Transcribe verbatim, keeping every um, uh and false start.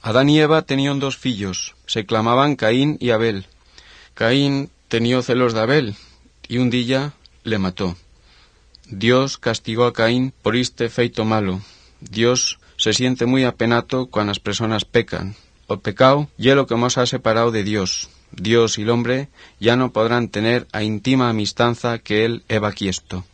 Adán y Eva tenían dos fillos, se clamaban Caín y Abel. Caín tenía celos de Abel, y un día le mató. Dios castigó a Caín por este feito malo. Dios se siente muy apenato cuando las personas pecan. O pecado y lo que nos ha separado de Dios. Dios y el hombre ya no podrán tener a íntima amistanza que él eva quiesto.